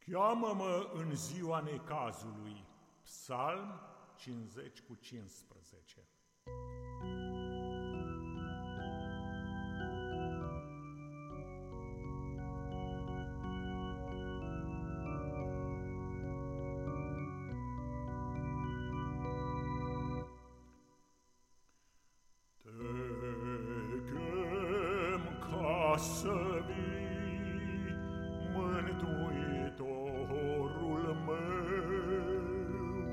Cheamă-mă în ziua necazului. Psalm 50:15. Te chem ca să vii, Mântuitorul meu,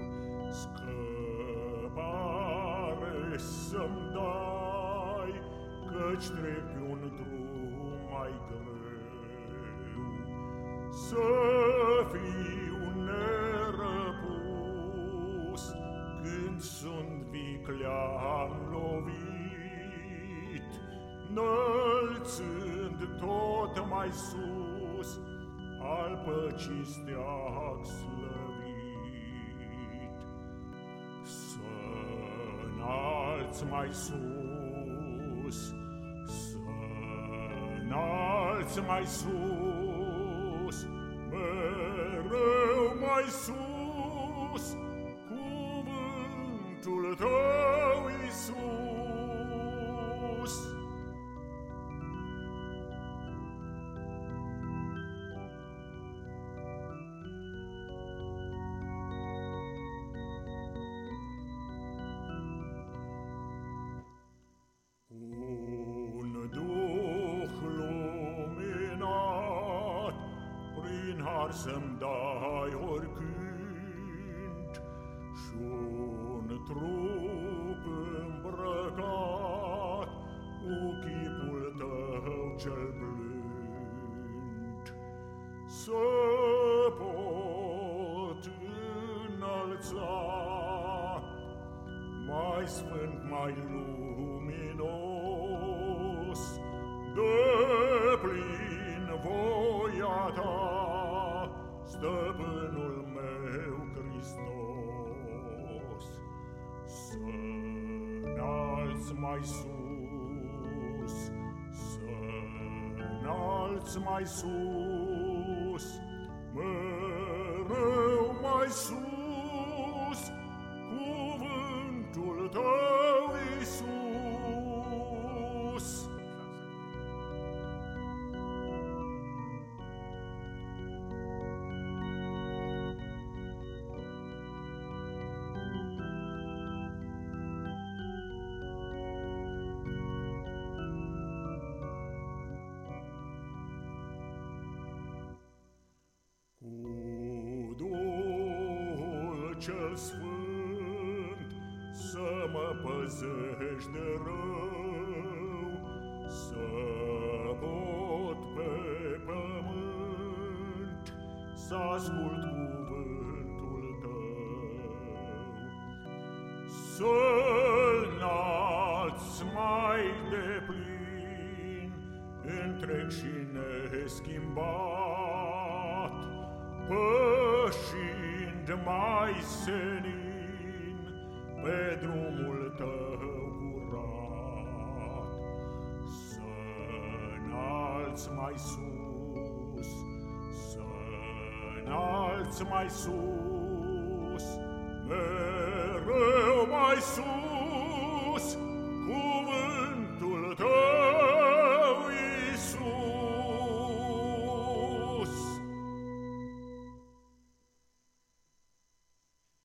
scăpare să-mi dai, căci trec un drum mai greu. Să fiu nerăpus când sunt viclean lovit, înălțând tot mai sus al păcii steag slăvit. Să-nalți mai sus, să-nalți mai sus, mereu mai sus, cuvântul tău, Iisus. Un duh luminat prin har să-mi dai oricând, și-un trup îmbrăcat cu chipul tău cel blând. Să pot înălța mai sfânt, mai luminos, deplin voia ta, stăpânul meu Hristos. Să-nalți mai sus, să-nalți mai sus, mereu mai sus, cuvântul tău, Iisus. Cu Duhul cel Sfânt să mă păzești de rău, să pot pe pământ să ascult cuvântul tău. Să-l înalți mai deplin, întreg și neschimbat, pășind mai senin pe drumul tău curat. Să-nalți mai sus, să-nalți mai sus, mereu mai sus,